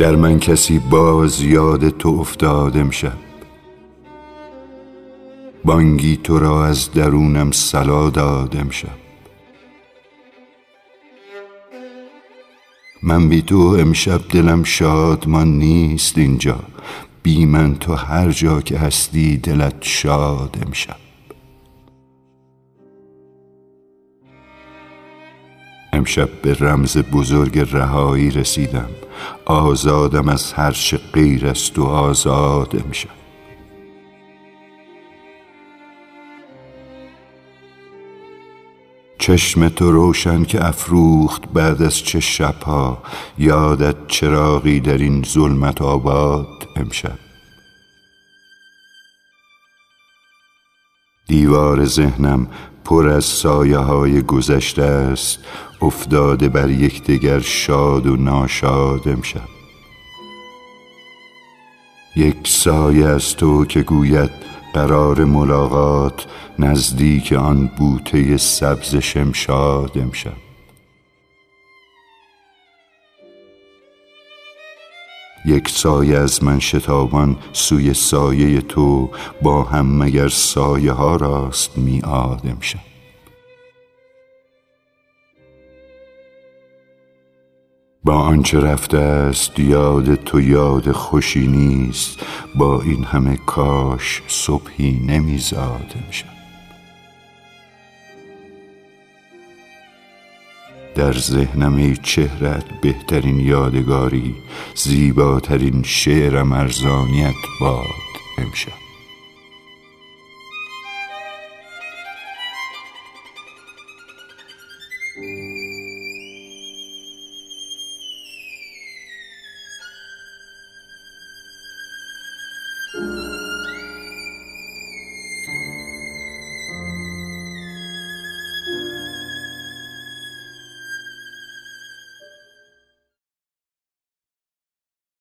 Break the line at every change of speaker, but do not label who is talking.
در من کسی باز یاد تو افتاد امشب، بانگی تو را از درونم صلا داد امشب. من بی تو امشب دلم شادمان نیست اینجا، بی من تو هر جا که هستی دلت شاد امشب. امشب به رمز بزرگ رهایی رسیدم، آزادم از هر چه غیر است و آزاد امشب. چشم تو روشن که افروخت بعد از چه شبها، یادت چراغی در این ظلمت آباد امشب. دیوار ذهنم پر از سایه های گذشته است، افتاده بر یکدیگر شاد و ناشاد امشب. یک سایه از تو که گوید قرار ملاقات، نزدیک آن بوته سبز شمشاد امشب. یک سایه از من شتابان سوی سایه تو، با هم مگر سایه ها راست میعاد امشب. با آنچه رفته است یاد تو یاد خوشی نیست، با این همه کاش صبحی نمیزاد امشب. در ذهنم ای چهرت بهترین یادگاری، زیباترین شعرم ارزانیت باد امشب.